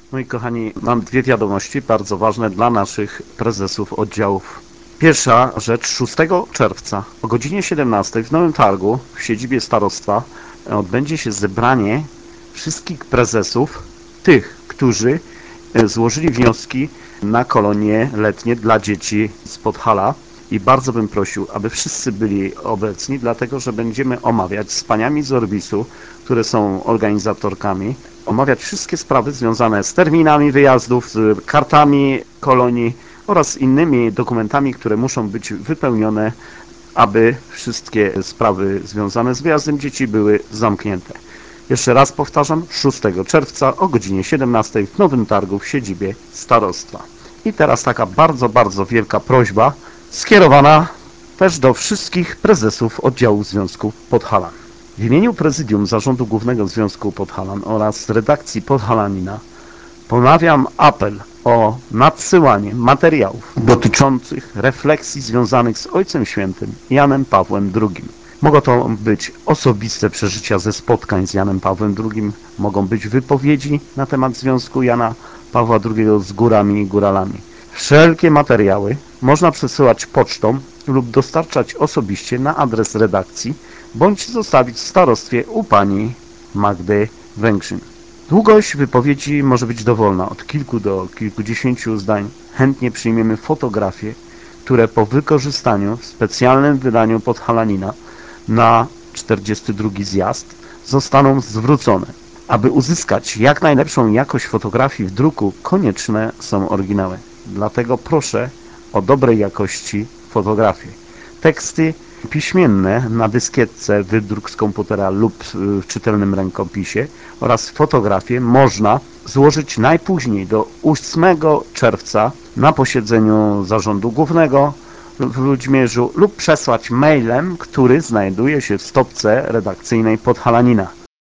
Moi kochani, mam dwie wiadomości bardzo ważne dla naszych prezesów oddziałów. Pierwsza rzecz, 6 czerwca o godzinie 17 w Nowym Targu w siedzibie starostwa odbędzie się zebranie wszystkich prezesów, tych, którzy złożyli wnioski na kolonie letnie dla dzieci z Podhala i bardzo bym prosił, aby wszyscy byli obecni, dlatego że będziemy omawiać z paniami z Orbisu, które są organizatorkami, omawiać wszystkie sprawy związane z terminami wyjazdów, z kartami kolonii oraz innymi dokumentami, które muszą być wypełnione, aby wszystkie sprawy związane z wyjazdem dzieci były zamknięte. Jeszcze raz powtarzam, 6 czerwca o godzinie 17 w Nowym Targu w siedzibie starostwa. I teraz taka bardzo, bardzo wielka prośba skierowana też do wszystkich prezesów oddziału Związku Podhalan. W imieniu Prezydium Zarządu Głównego Związku Podhalan oraz redakcji Podhalanina ponawiam apel o nadsyłanie materiałów dotyczących refleksji związanych z Ojcem Świętym Janem Pawłem II. Mogą to być osobiste przeżycia ze spotkań z Janem Pawłem II, mogą być wypowiedzi na temat związku Jana Pawła II z górami i góralami. Wszelkie materiały można przesyłać pocztą lub dostarczać osobiście na adres redakcji, bądź zostawić w starostwie u pani Magdy Węgrzyn. Długość wypowiedzi może być dowolna, od kilku do kilkudziesięciu zdań. Chętnie przyjmiemy fotografie, które po wykorzystaniu w specjalnym wydaniu Podhalanina na 42 zjazd zostaną zwrócone. Aby uzyskać jak najlepszą jakość fotografii w druku, konieczne są oryginały. Dlatego proszę o dobrej jakości fotografie. Teksty piśmienne na dyskietce, wydruk z komputera lub w czytelnym rękopisie oraz fotografie można złożyć najpóźniej do 8 czerwca na posiedzeniu Zarządu Głównego w Ludźmierzu lub przesłać mailem, który znajduje się w stopce redakcyjnej Podhalanina.